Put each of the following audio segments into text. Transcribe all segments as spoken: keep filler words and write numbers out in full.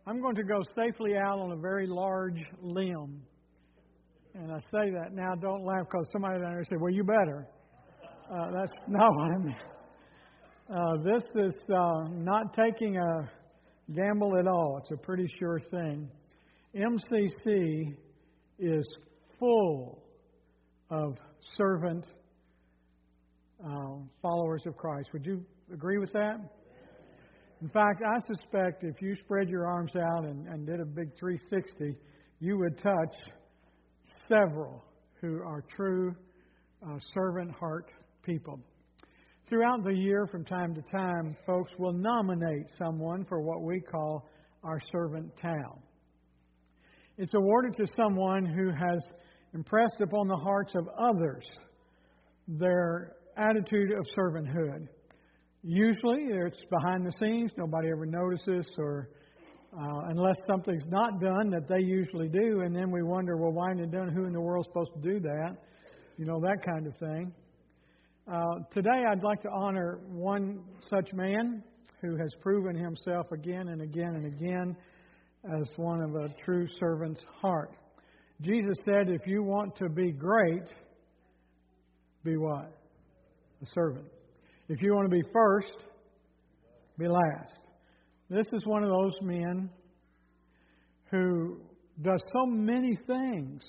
I'm going to go safely out on a very large limb. And I say that now, don't laugh, because somebody down there said, well, you better. Uh, that's not what I mean. Uh, this is uh, not taking a gamble at all. It's a pretty sure thing. M C C is full of servant uh, followers of Christ. Would you agree with that? In fact, I suspect if you spread your arms out and, and did a big three sixty, you would touch several who are true uh, servant heart people. Throughout the year, from time to time, folks will nominate someone for what we call our servant towel. It's awarded to someone who has impressed upon the hearts of others their attitude of servanthood. Usually, it's behind the scenes. Nobody ever notices, or uh, unless something's not done that they usually do, and then we wonder, well, why isn't it done? Who in the world's supposed to do that? You know, that kind of thing. Uh, today, I'd like to honor one such man who has proven himself again and again and again as one of a true servant's heart. Jesus said, if you want to be great, be what? A servant. If you want to be first, be last. This is one of those men who does so many things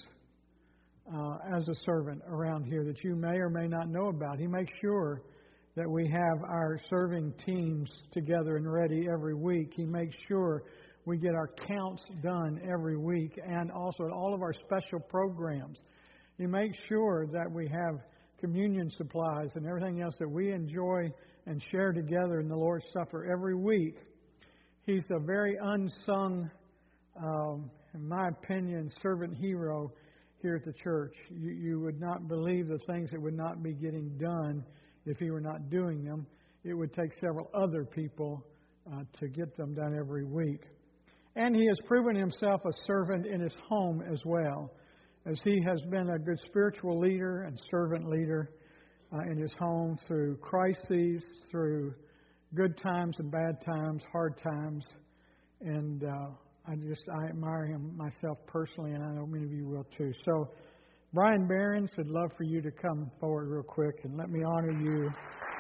uh, as a servant around here that you may or may not know about. He makes sure that we have our serving teams together and ready every week. He makes sure we get our counts done every week, and also at all of our special programs. He makes sure that we have communion supplies and everything else that we enjoy and share together in the Lord's Supper every week. He's a very unsung, um, in my opinion, servant hero here at the church. You, you would not believe the things that would not be getting done if he were not doing them. It would take several other people uh, to get them done every week. And he has proven himself a servant in his home as well, as he has been a good spiritual leader and servant leader uh, in his home through crises, through good times and bad times, hard times. And uh, I just, I admire him myself personally, and I know many of you will too. So, Brian Behrens, I'd love for you to come forward real quick and let me honor you.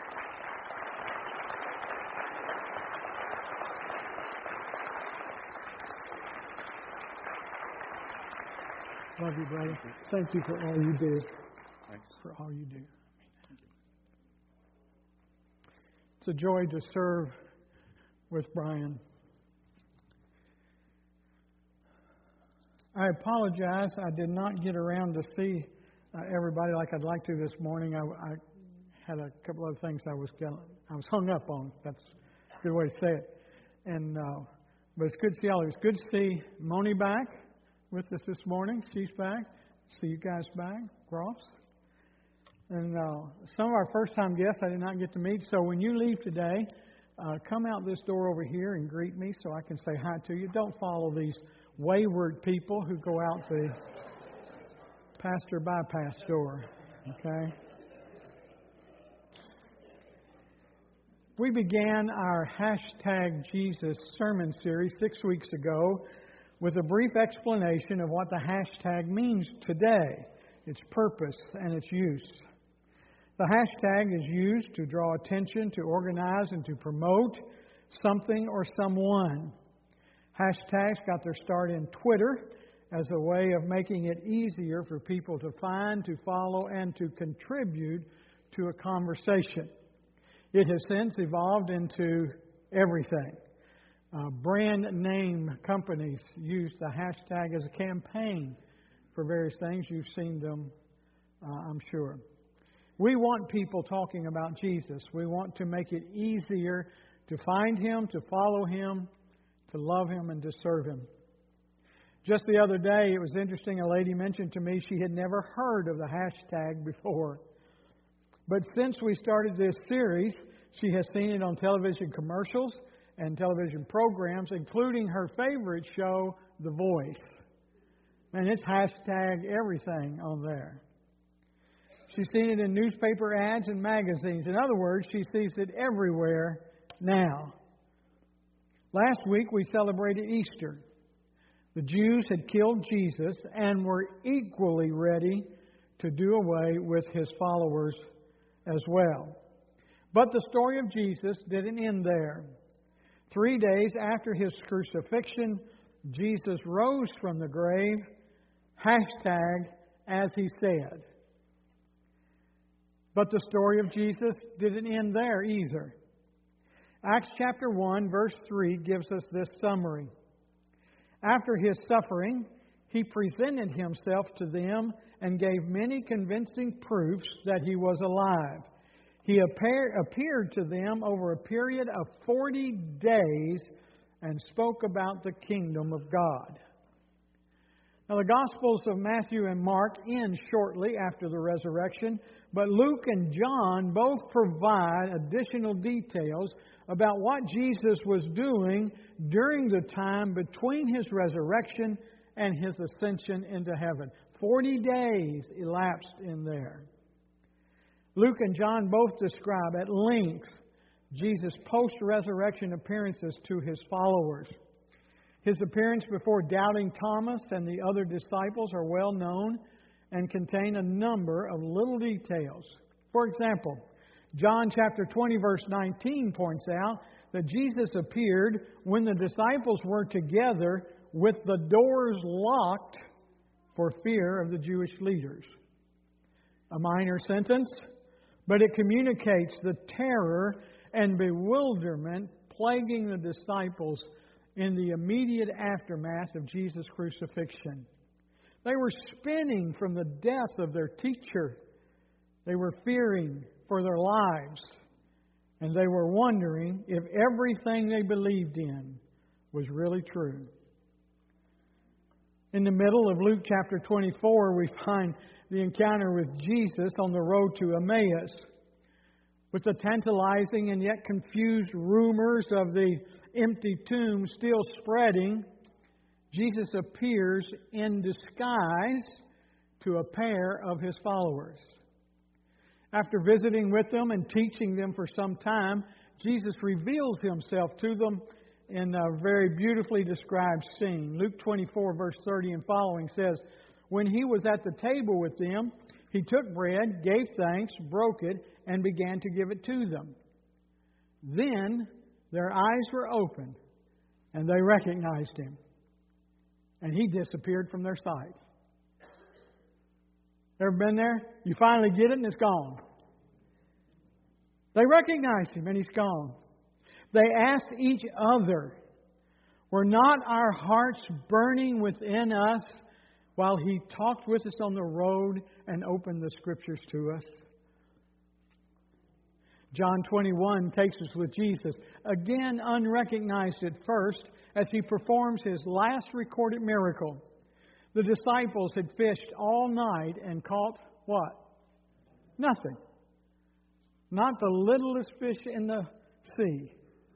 Love you, brother. Thank you for all you do. Thanks. For all you do. It's a joy to serve with Brian. I apologize. I did not get around to see uh, everybody like I'd like to this morning. I, I had a couple of things I was gonna, I was hung up on. That's a good way to say it. And uh, but it's good to see all of you. It's good to see Moni back with us this morning. She's back. See you guys back. Ross. And uh, some of our first-time guests I did not get to meet. So when you leave today, uh, come out this door over here and greet me so I can say hi to you. Don't follow these wayward people who go out the pastor bypass door. Okay? We began our hashtag Jesus sermon series six weeks ago with a brief explanation of what the hashtag means today, its purpose and its use. The hashtag is used to draw attention, to organize, and to promote something or someone. Hashtags got their start in Twitter as a way of making it easier for people to find, to follow, and to contribute to a conversation. It has since evolved into everything. Uh, brand name companies use the hashtag as a campaign for various things. You've seen them, uh, I'm sure. We want people talking about Jesus. We want to make it easier to find Him, to follow Him, to love Him, and to serve Him. Just the other day, it was interesting, a lady mentioned to me she had never heard of the hashtag before. But since we started this series, she has seen it on television commercials and television programs, including her favorite show, The Voice. And it's hashtag everything on there. She's seen it in newspaper ads and magazines. In other words, she sees it everywhere now. Last week we celebrated Easter. The Jews had killed Jesus and were equally ready to do away with His followers as well. But the story of Jesus didn't end there. Three days after His crucifixion, Jesus rose from the grave, hashtag, as He said. But the story of Jesus didn't end there either. Acts chapter one, verse three gives us this summary. After His suffering, He presented Himself to them and gave many convincing proofs that He was alive. He appear, appeared to them over a period of forty days and spoke about the kingdom of God. Now, the Gospels of Matthew and Mark end shortly after the resurrection, but Luke and John both provide additional details about what Jesus was doing during the time between His resurrection and His ascension into heaven. Forty days elapsed in there. Luke and John both describe at length Jesus' post-resurrection appearances to His followers. His appearance before doubting Thomas and the other disciples are well known and contain a number of little details. For example, John chapter twenty verse nineteen points out that Jesus appeared when the disciples were together with the doors locked for fear of the Jewish leaders. A minor sentence, but it communicates the terror and bewilderment plaguing the disciples in the immediate aftermath of Jesus' crucifixion. They were spinning from the death of their teacher. They were fearing for their lives. And they were wondering if everything they believed in was really true. In the middle of Luke chapter twenty-four, we find the encounter with Jesus on the road to Emmaus. With the tantalizing and yet confused rumors of the empty tomb still spreading, Jesus appears in disguise to a pair of His followers. After visiting with them and teaching them for some time, Jesus reveals Himself to them in a very beautifully described scene. Luke twenty-four, verse thirty and following says, "When He was at the table with them, He took bread, gave thanks, broke it, and began to give it to them. Then their eyes were opened, and they recognized Him. And He disappeared from their sight." Ever been there? You finally get it and it's gone. They recognized Him and He's gone. They asked each other, "Were not our hearts burning within us while He talked with us on the road and opened the Scriptures to us?" John twenty-one takes us with Jesus, again unrecognized at first, as He performs His last recorded miracle. The disciples had fished all night and caught what? Nothing. Not the littlest fish in the sea.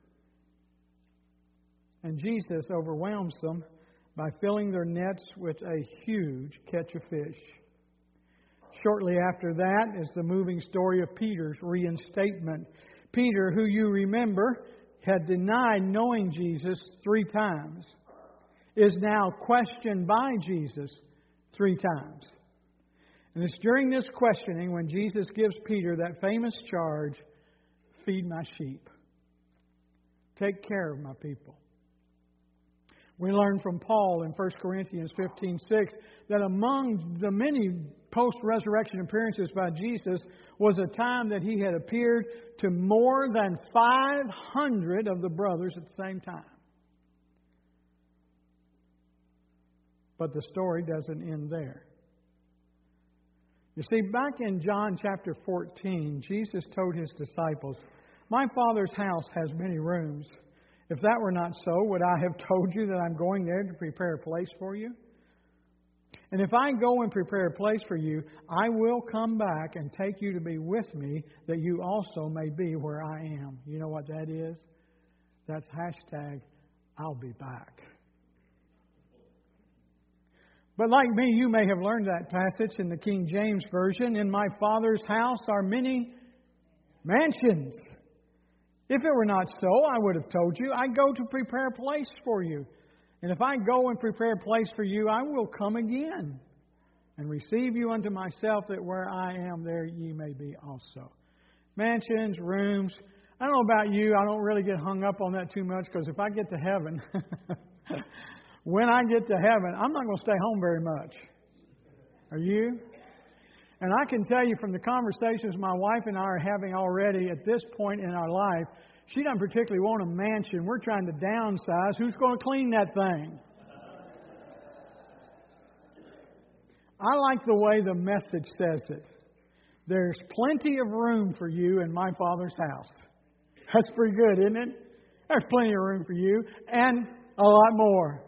And Jesus overwhelms them by filling their nets with a huge catch of fish. Shortly after that is the moving story of Peter's reinstatement. Peter, who you remember had denied knowing Jesus three times, is now questioned by Jesus three times. And it's during this questioning when Jesus gives Peter that famous charge, "Feed my sheep. Take care of my people." We learn from Paul in First Corinthians fifteen six that among the many post-resurrection appearances by Jesus was a time that He had appeared to more than five hundred of the brothers at the same time. But the story doesn't end there. You see, back in John chapter fourteen, Jesus told His disciples, "My Father's house has many rooms. If that were not so, would I have told you that I'm going there to prepare a place for you? And if I go and prepare a place for you, I will come back and take you to be with me, that you also may be where I am." You know what that is? That's hashtag, I'll be back. But like me, you may have learned that passage in the King James Version. "In my Father's house are many mansions. If it were not so, I would have told you, I go to prepare a place for you. And if I go and prepare a place for you, I will come again and receive you unto myself, that where I am, there ye may be also. Mansions, rooms. I don't know about you, I don't really get hung up on that too much, because if I get to heaven, when I get to heaven, I'm not going to stay home very much. Are you? And I can tell you from the conversations my wife and I are having already at this point in our life, she doesn't particularly want a mansion. We're trying to downsize. Who's going to clean that thing? I like the way the message says it. There's plenty of room for you in my Father's house. That's pretty good, isn't it? There's plenty of room for you and a lot more.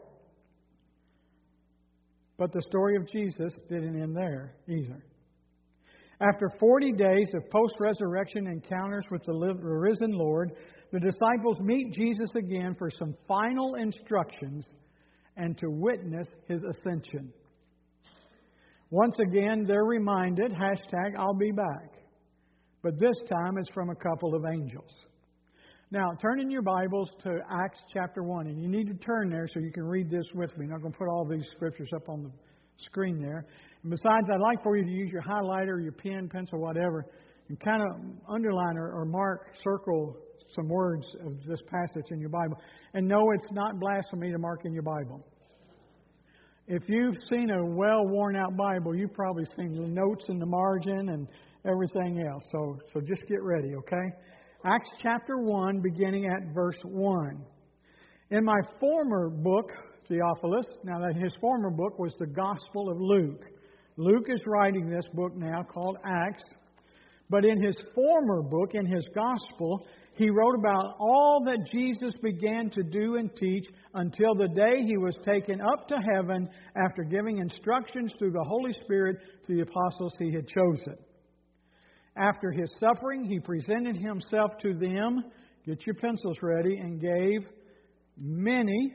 But the story of Jesus didn't end there either. After forty days of post-resurrection encounters with the risen Lord, the disciples meet Jesus again for some final instructions and to witness His ascension. Once again, they're reminded, hashtag, I'll be back. But this time it's from a couple of angels. Now, turn in your Bibles to Acts chapter one, and you need to turn there so you can read this with me. I'm not going to put all these scriptures up on the screen there. And besides, I'd like for you to use your highlighter, your pen, pencil, whatever, and kind of underline or, or mark, circle some words of this passage in your Bible. And no, it's not blasphemy to mark in your Bible. If you've seen a well worn out Bible, you've probably seen the notes in the margin and everything else. So, so just get ready, okay? Acts chapter one, beginning at verse one. In my former book, Theophilus, now that his former book was the Gospel of Luke. Luke is writing this book now called Acts. But in his former book, in his Gospel, he wrote about all that Jesus began to do and teach until the day He was taken up to heaven after giving instructions through the Holy Spirit to the apostles He had chosen. After His suffering, He presented Himself to them, get your pencils ready, and gave many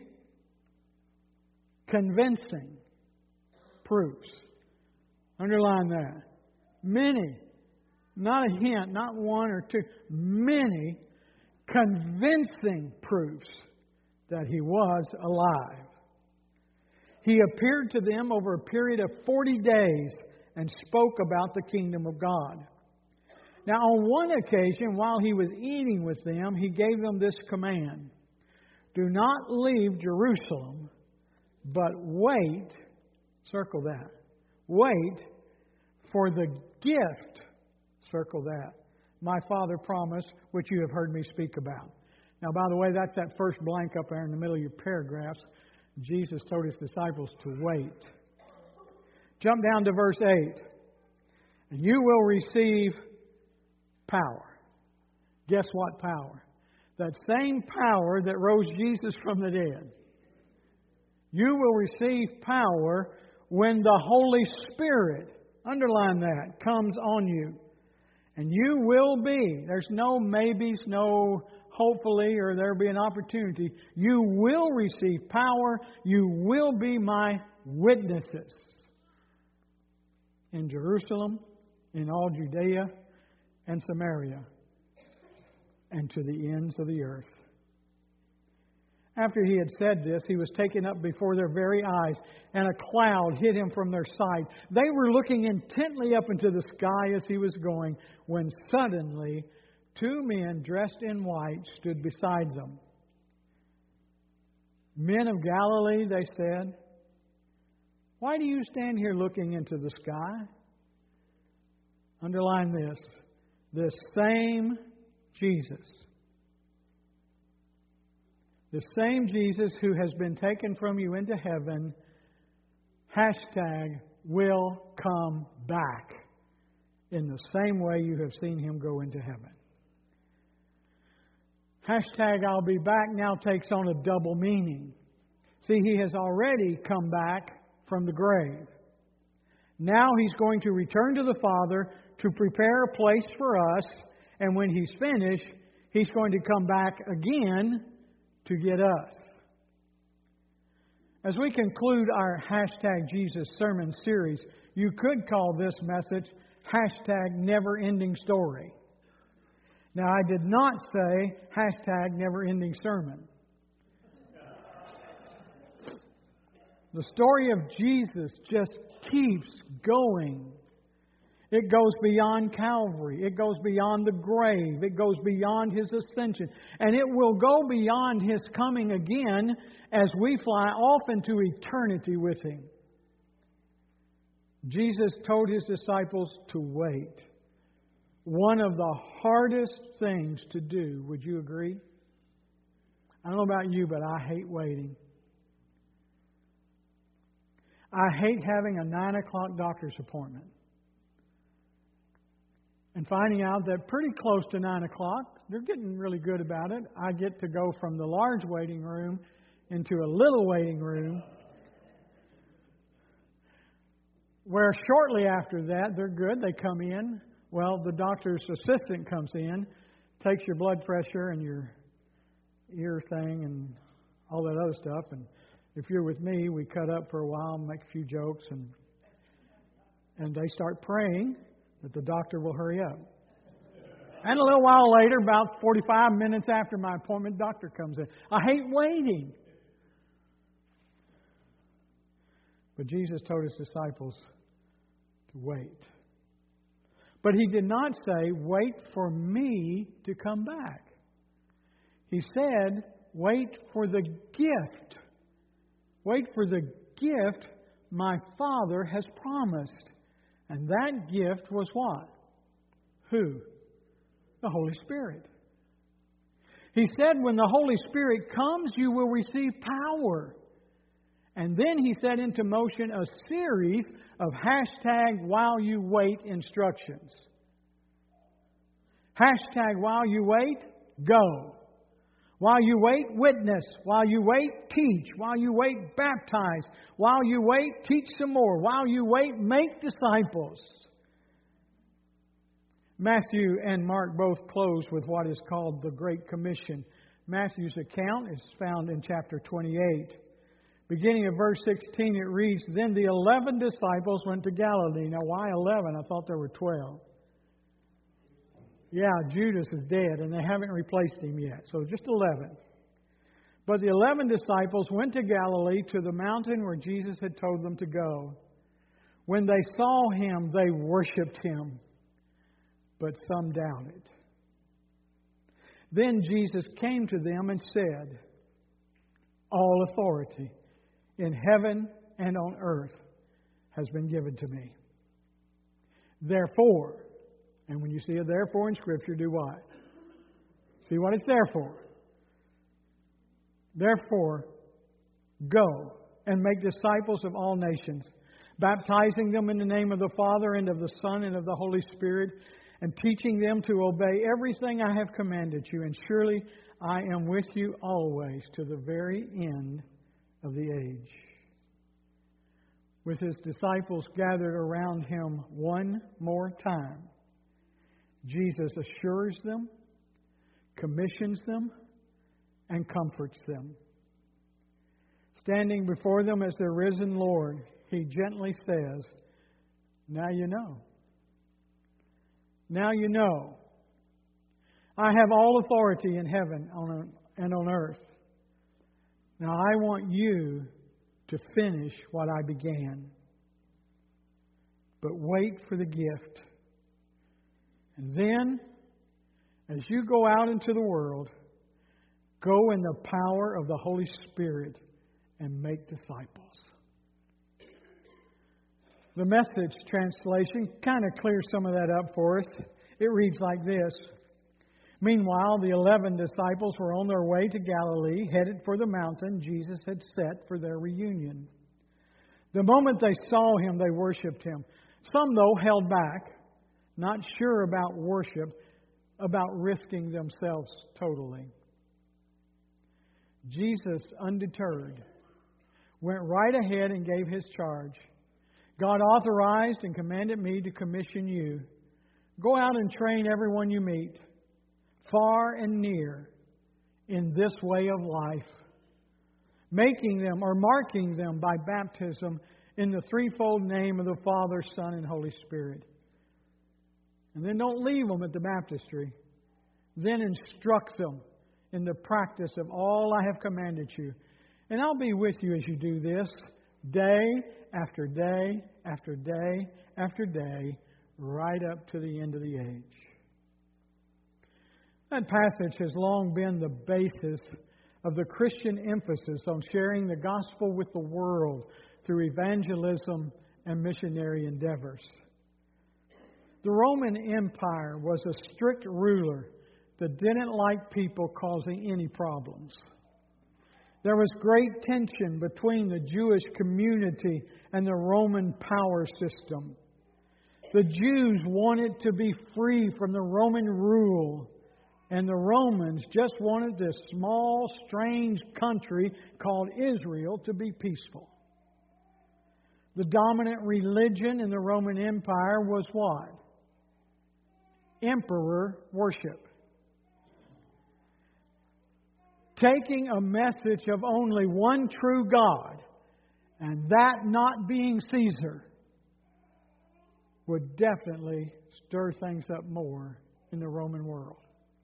convincing proofs. Underline that. Many. Not a hint, not one or two. Many convincing proofs that He was alive. He appeared to them over a period of forty days and spoke about the kingdom of God. Now, on one occasion, while He was eating with them, He gave them this command. Do not leave Jerusalem, but wait, circle that, wait for the gift, circle that, my Father promised, which you have heard me speak about. Now, by the way, that's that first blank up there in the middle of your paragraphs. Jesus told His disciples to wait. Jump down to verse eight. And you will receive power. Guess what power? That same power that rose Jesus from the dead. You will receive power when the Holy Spirit, underline that, comes on you. And you will be, there's no maybes, no hopefully, or there'll be an opportunity. You will receive power. You will be my witnesses in Jerusalem, in all Judea and Samaria, and to the ends of the earth. After He had said this, He was taken up before their very eyes, and a cloud hid Him from their sight. They were looking intently up into the sky as He was going, when suddenly two men dressed in white stood beside them. Men of Galilee, they said, why do you stand here looking into the sky? Underline this. This same Jesus. The same Jesus who has been taken from you into heaven, hashtag, will come back in the same way you have seen Him go into heaven. Hashtag, I'll be back now takes on a double meaning. See, He has already come back from the grave. Now He's going to return to the Father to prepare a place for us, and when He's finished, He's going to come back again to get us. As we conclude our hashtag Jesus sermon series, you could call this message hashtag never ending story. Now, I did not say hashtag never-ending sermon. The story of Jesus just keeps going. It goes beyond Calvary. It goes beyond the grave. It goes beyond His ascension. And it will go beyond His coming again as we fly off into eternity with Him. Jesus told His disciples to wait. One of the hardest things to do. Would you agree? I don't know about you, but I hate waiting. I hate having a nine o'clock doctor's appointment and finding out that pretty close to nine o'clock, they're getting really good about it. I get to go from the large waiting room into a little waiting room, where shortly after that, they're good. They come in. Well, the doctor's assistant comes in, takes your blood pressure and your ear thing and all that other stuff. And if you're with me, we cut up for a while, make a few jokes, and and they start praying that the doctor will hurry up. And a little while later, about forty-five minutes after my appointment, doctor comes in. I hate waiting. But Jesus told His disciples to wait. But He did not say, wait for me to come back. He said, wait for the gift. Wait for the gift my Father has promised. And that gift was what? Who? The Holy Spirit. He said, when the Holy Spirit comes, you will receive power. And then He set into motion a series of hashtag while you wait instructions. Hashtag while you wait, go. While you wait, witness. While you wait, teach. While you wait, baptize. While you wait, teach some more. While you wait, make disciples. Matthew and Mark both close with what is called the Great Commission. Matthew's account is found in chapter twenty-eight. Beginning of verse sixteen, it reads, Then the eleven disciples went to Galilee. Now, why eleven? I thought there were twelve. Yeah, Judas is dead, and they haven't replaced him yet. So just eleven. But the eleven disciples went to Galilee, to the mountain where Jesus had told them to go. When they saw Him, they worshipped Him, but some doubted. Then Jesus came to them and said, All authority in heaven and on earth has been given to me. Therefore, and when you see a therefore in Scripture, do what? See what it's there for. Therefore, go and make disciples of all nations, baptizing them in the name of the Father and of the Son and of the Holy Spirit, and teaching them to obey everything I have commanded you. And surely I am with you always to the very end of the age. With His disciples gathered around Him one more time, Jesus assures them, commissions them, and comforts them. Standing before them as their risen Lord, He gently says, Now you know. Now you know. I have all authority in heaven and on earth. Now I want you to finish what I began. But wait for the gift. And then, as you go out into the world, go in the power of the Holy Spirit and make disciples. The Message translation kind of clears some of that up for us. It reads like this. Meanwhile, the eleven disciples were on their way to Galilee, headed for the mountain Jesus had set for their reunion. The moment they saw Him, they worshipped Him. Some, though, held back, not sure about worship, about risking themselves totally. Jesus, undeterred, went right ahead and gave His charge. God authorized and commanded me to commission you. Go out and train everyone you meet, far and near, in this way of life, making them or marking them by baptism in the threefold name of the Father, Son, and Holy Spirit. And then don't leave them at the baptistry. then instruct them in the practice of all I have commanded you. And I'll be with you as you do this, day after day after day after day, right up to the end of the age. That passage has long been the basis of the Christian emphasis on sharing the gospel with the world through evangelism and missionary endeavors. The Roman Empire was a strict ruler that didn't like people causing any problems. There was great tension between the Jewish community and the Roman power system. The Jews wanted to be free from the Roman rule, and the Romans just wanted this small, strange country called Israel to be peaceful. The dominant religion in the Roman Empire was what? Emperor worship. Taking a message of only one true God, and that not being Caesar, would definitely stir things up more in the Roman world.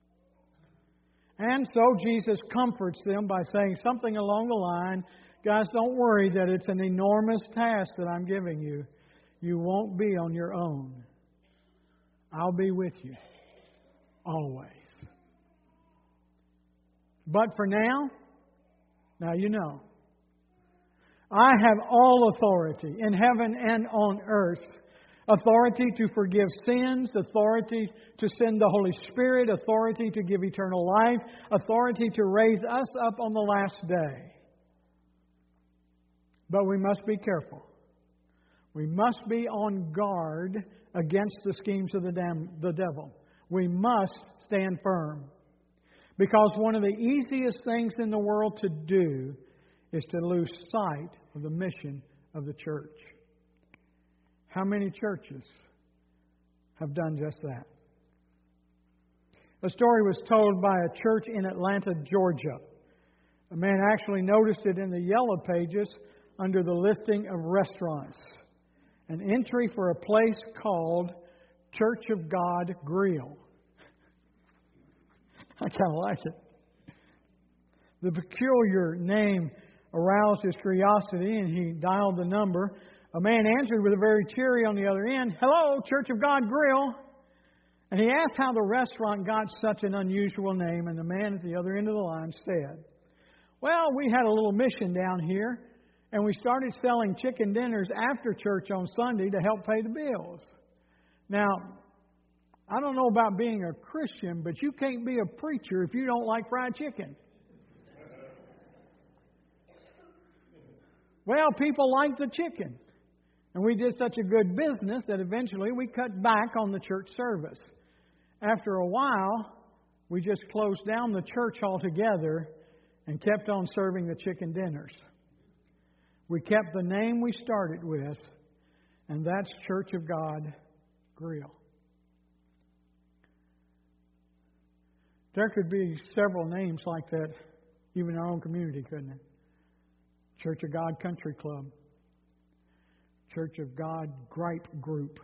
And so Jesus comforts them by saying something along the line, guys, don't worry that it's an enormous task that I'm giving you. You won't be on your own. I'll be with you always. But for now, now you know, I have all authority in heaven and on earth. Authority to forgive sins, authority to send the Holy Spirit, authority to give eternal life, authority to raise us up on the last day. But we must be careful. We must be on guard against the schemes of the, damn, the devil. We must stand firm. Because one of the easiest things in the world to do is to lose sight of the mission of the church. How many churches have done just that? A story was told by a church in Atlanta, Georgia. A man actually noticed it in the yellow pages under the listing of restaurants. An entry for a place called Church of God Grill. I kind of like it. The peculiar name aroused his curiosity, and he dialed the number. A man answered with a very cheery on the other end, "Hello, Church of God Grill." And he asked how the restaurant got such an unusual name, and the man at the other end of the line said, "Well, we had a little mission down here, and we started selling chicken dinners after church on Sunday to help pay the bills." Now, I don't know about being a Christian, but you can't be a preacher if you don't like fried chicken. Well, people like the chicken. And we did such a good business that eventually we cut back on the church service. After a while, we just closed down the church altogether and kept on serving the chicken dinners. We kept the name we started with, and that's Church of God Grill. There could be several names like that, even in our own community, couldn't it? Church of God Country Club. Church of God Gripe Group.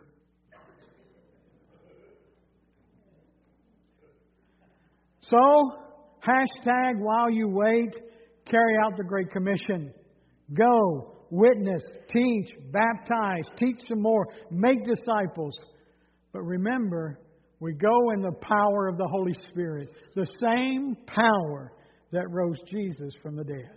So, hashtag while you wait, carry out the Great Commission. Go, witness, teach, baptize, teach some more, make disciples. But remember, we go in the power of the Holy Spirit, the same power that rose Jesus from the dead.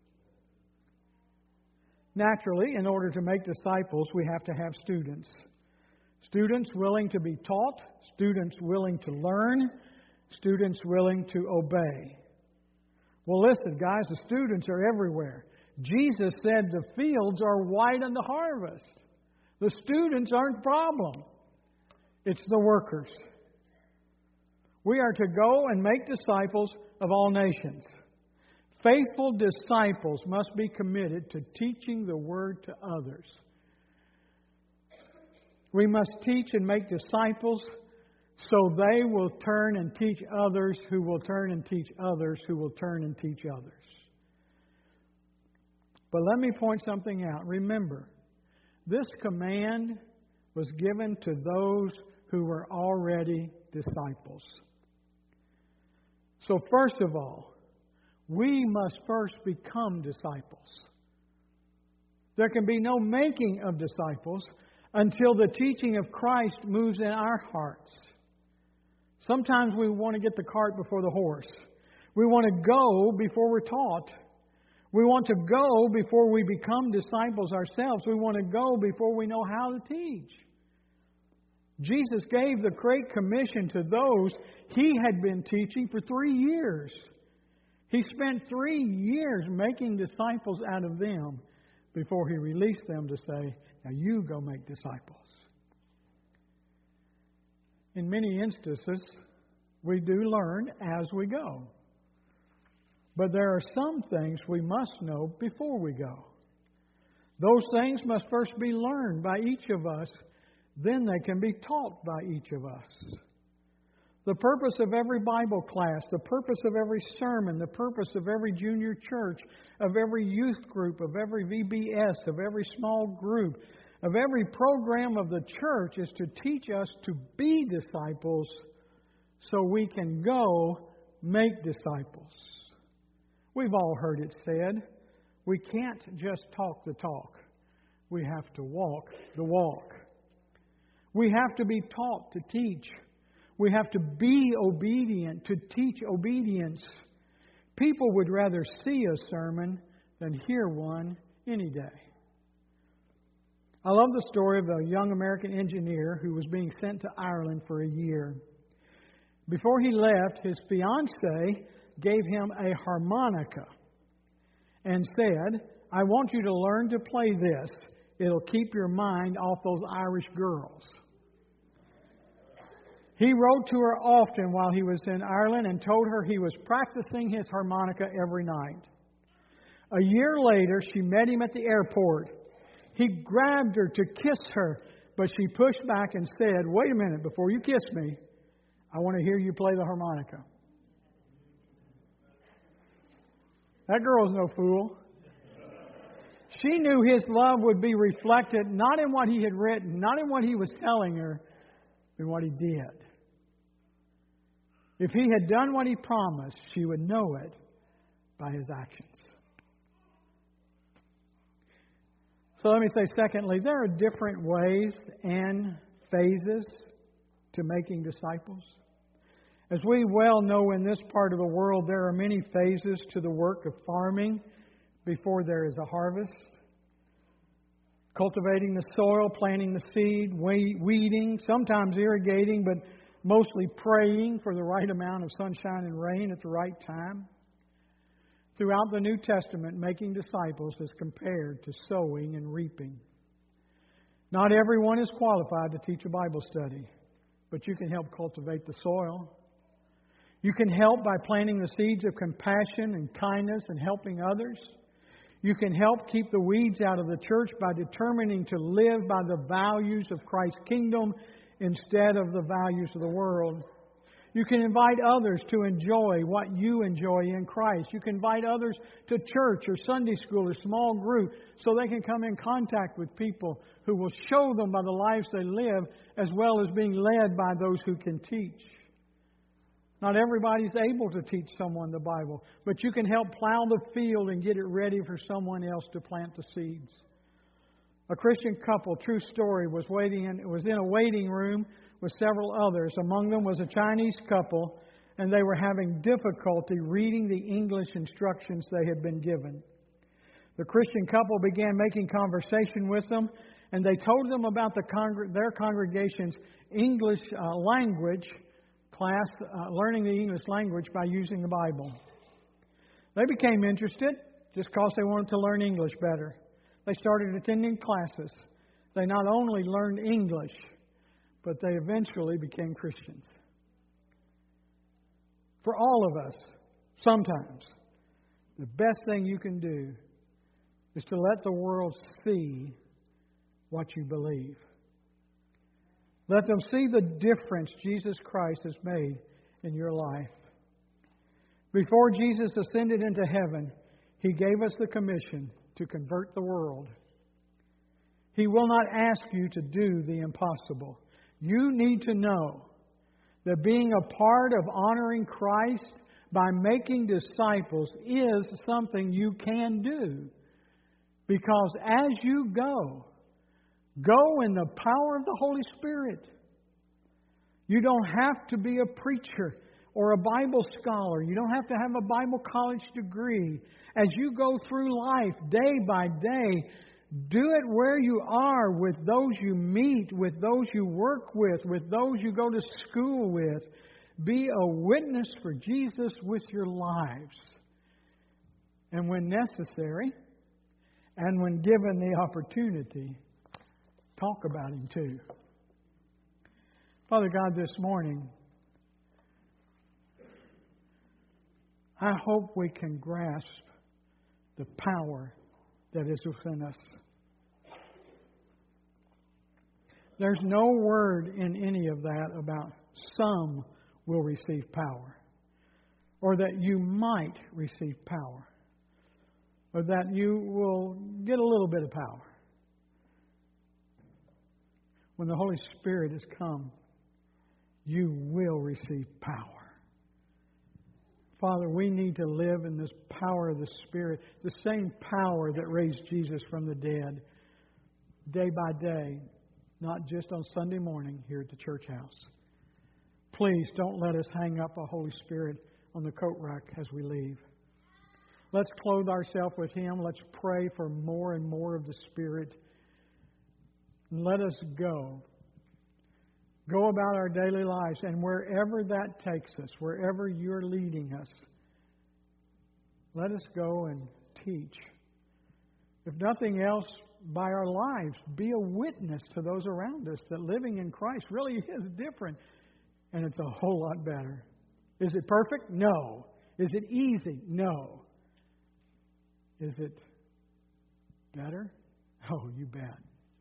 Naturally, in order to make disciples, we have to have students. Students willing to be taught, students willing to learn, students willing to obey. Well, listen, guys, the students are everywhere. Jesus said the fields are white in the harvest. The students aren't the problem. It's the workers. We are to go and make disciples of all nations. Faithful disciples must be committed to teaching the Word to others. We must teach and make disciples so they will turn and teach others who will turn and teach others who will turn and teach others. But let me point something out. Remember, this command was given to those who were already disciples. So first of all, we must first become disciples. There can be no making of disciples until the teaching of Christ moves in our hearts. Sometimes we want to get the cart before the horse. We want to go before we're taught. We want to go before we become disciples ourselves. We want to go before we know how to teach. Jesus gave the Great Commission to those He had been teaching for three years. He spent three years making disciples out of them before He released them to say, now you go make disciples. In many instances, we do learn as we go. But there are some things we must know before we go. Those things must first be learned by each of us, then they can be taught by each of us. The purpose of every Bible class, the purpose of every sermon, the purpose of every junior church, of every youth group, of every V B S, of every small group, of every program of the church is to teach us to be disciples so we can go make disciples. We've all heard it said, we can't just talk the talk. We have to walk the walk. We have to be taught to teach. We have to be obedient to teach obedience. People would rather see a sermon than hear one any day. I love the story of a young American engineer who was being sent to Ireland for a year. Before he left, his fiancée gave him a harmonica and said, I want you to learn to play this. It'll keep your mind off those Irish girls. He wrote to her often while he was in Ireland and told her he was practicing his harmonica every night. A year later, she met him at the airport. He grabbed her to kiss her, but she pushed back and said, wait a minute, before you kiss me, I want to hear you play the harmonica. That girl's no fool. She knew his love would be reflected not in what he had written, not in what he was telling her, but in what he did. If he had done what he promised, she would know it by his actions. So let me say, secondly, there are different ways and phases to making disciples. As we well know, in this part of the world, there are many phases to the work of farming before there is a harvest. Cultivating the soil, planting the seed, weeding, sometimes irrigating, but mostly praying for the right amount of sunshine and rain at the right time. Throughout the New Testament, making disciples is compared to sowing and reaping. Not everyone is qualified to teach a Bible study, but you can help cultivate the soil. You can help by planting the seeds of compassion and kindness and helping others. You can help keep the weeds out of the church by determining to live by the values of Christ's kingdom instead of the values of the world. You can invite others to enjoy what you enjoy in Christ. You can invite others to church or Sunday school or small group so they can come in contact with people who will show them by the lives they live as well as being led by those who can teach. Not everybody's able to teach someone the Bible, but you can help plow the field and get it ready for someone else to plant the seeds. A Christian couple, true story, was waiting in, was in a waiting room with several others. Among them was a Chinese couple, and they were having difficulty reading the English instructions they had been given. The Christian couple began making conversation with them, and they told them about the congr- their congregation's English uh, language class, uh, learning the English language by using the Bible. They became interested just because they wanted to learn English better. They started attending classes. They not only learned English, but they eventually became Christians. For all of us, sometimes, the best thing you can do is to let the world see what you believe. Let them see the difference Jesus Christ has made in your life. Before Jesus ascended into heaven, He gave us the commission to convert the world. He will not ask you to do the impossible. You need to know that being a part of honoring Christ, by making disciples is something you can do. Because as you go, go in the power of the Holy Spirit. You don't have to be a preacher or a Bible scholar. You don't have to have a Bible college degree. As you go through life day by day, do it where you are, with those you meet, with those you work with, with those you go to school with. Be a witness for Jesus with your lives. And when necessary, and when given the opportunity, talk about Him too. Father God, this morning, I hope we can grasp the power that is within us. There's no word in any of that about some will receive power, or that you might receive power, or that you will get a little bit of power. When the Holy Spirit has come, you will receive power. Father, we need to live in this power of the Spirit, the same power that raised Jesus from the dead, day by day, not just on Sunday morning here at the church house. Please don't let us hang up a Holy Spirit on the coat rack as we leave. Let's clothe ourselves with Him. Let's pray for more and more of the Spirit. And let us go. Go about our daily lives, and wherever that takes us, wherever you're leading us, let us go and teach. If nothing else, by our lives, be a witness to those around us that living in Christ really is different, and it's a whole lot better. Is it perfect? No. Is it easy? No. Is it better? Oh, you bet.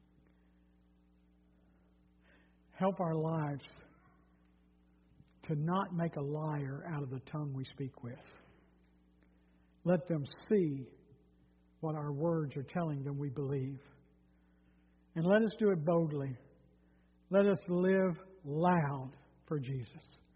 Help our lives to not make a liar out of the tongue we speak with. Let them see what our words are telling them we believe. And let us do it boldly. Let us live loud for Jesus.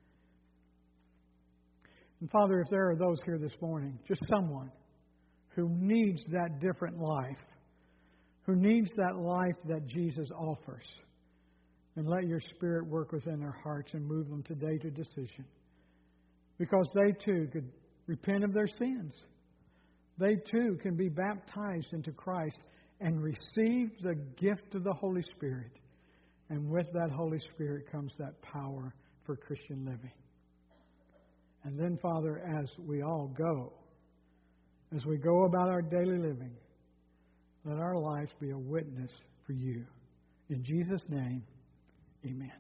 And Father, if there are those here this morning, just someone who needs that different life, who needs that life that Jesus offers, and let your Spirit work within their hearts and move them today to decision. Because they too could repent of their sins. They too can be baptized into Christ and receive the gift of the Holy Spirit. And with that Holy Spirit comes that power for Christian living. And then, Father, as we all go, as we go about our daily living, let our lives be a witness for you. In Jesus' name, amen.